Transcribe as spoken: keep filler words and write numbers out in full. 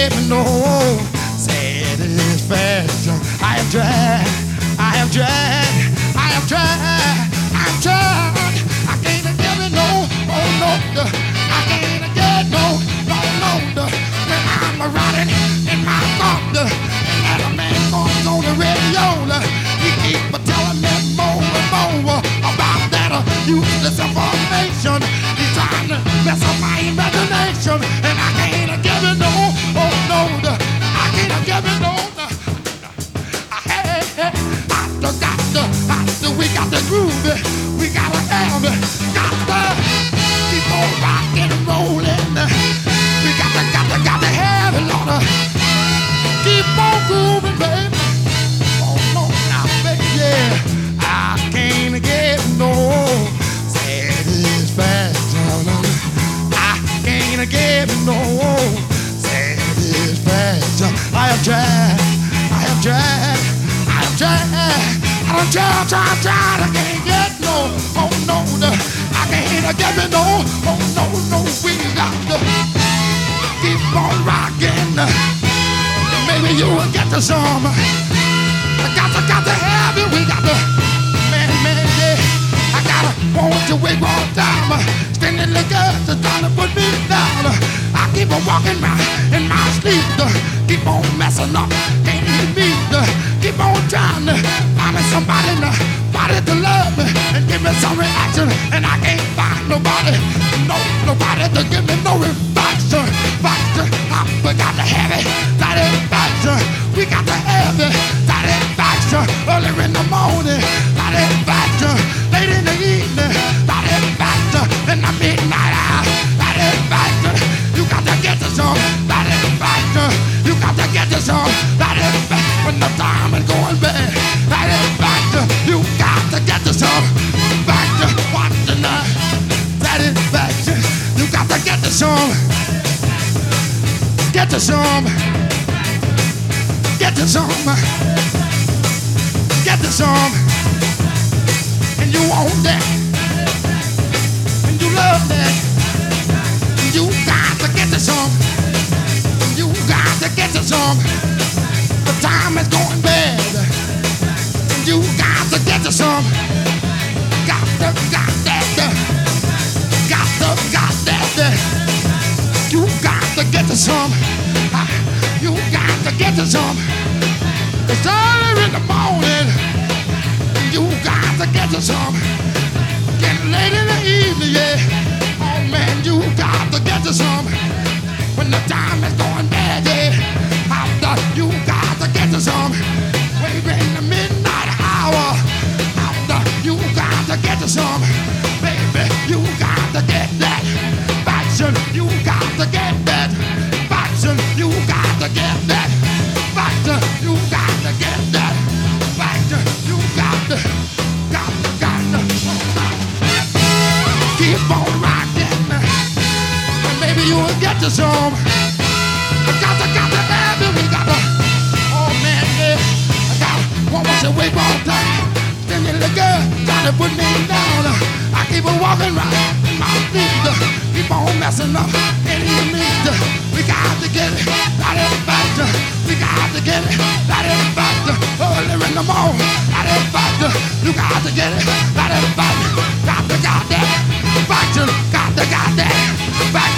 give me no satisfaction. I have tried, I have tried, I have tried, I have tried. I can't give me no, oh no, I can't get no, no, no. When I'm riding in my car, and a man goes on the radio, he keep telling me more and more about that useless information. He's trying to mess up my imagination, and I can't give it no, oh no, I can't give it no. Hey, hey, I got to, I to, we got the groove, we gotta have it, got to keep on rocking and rolling. We got to, got to, got to have it, Lord. Keep on grooving, baby. Oh no, now, baby, yeah. I can't get no satisfaction. I can't get no satisfaction. I have tried, I have tried, I have tried, I have tried, tried, tried. I can't get no, oh no, I can't get me no, oh no, no. We got to keep on rocking. Maybe you will get to some. I got to, got to have it. We got to, man, man, yeah. I gotta want you wait one time. Spending the girls just trying to put me down. I keep on walking round in my sleep. Keep on messing up, ain't even me. Keep on trying to find me somebody, nobody to love me and give me some reaction. And I can't find nobody, no, nobody to give me no reaction. Reaction, we got to have it, satisfaction. We got to have it, satisfaction. Early in the morning, satisfaction. Late in the evening, satisfaction. In the midnight hour, satisfaction. You got to get to some satisfaction. You got to get to some satisfaction. When the time is going bad, satisfaction. You got to get to some satisfaction. Watch the night, satisfaction. You got to get to some. Get to some, get to some, get to some, and you want that, and you love that, and you got to get to some, and you got to get to some. The time is going bad, and you got to get to some. Got to, got that, got to, got that. You got to get to some. You got to get to some. It's early in the morning. You got to get to some. Getting late in the evening, yeah. Oh man, you got to get to some. When the time is going bad, yeah. After you got to get to some. Way in the midnight hour. After you got to get to some. Baby, you got to get that. You got to get that faction. You got to get that faction. You got to get that faction. You got to, got to, got to keep on rocking. And maybe you will get to some. I got to, got to have it. We got to, oh man, yeah. I got to, one more to wait one time. Then the girl trying to put me down. I keep on walking right in my feet. Keep on messing up, and you need to. We got to get it, that is fact. We got to get it, that is fact. Early in the morning, that is fact. You got to get it, that is fact. Got to got that fact. Got to got that fact.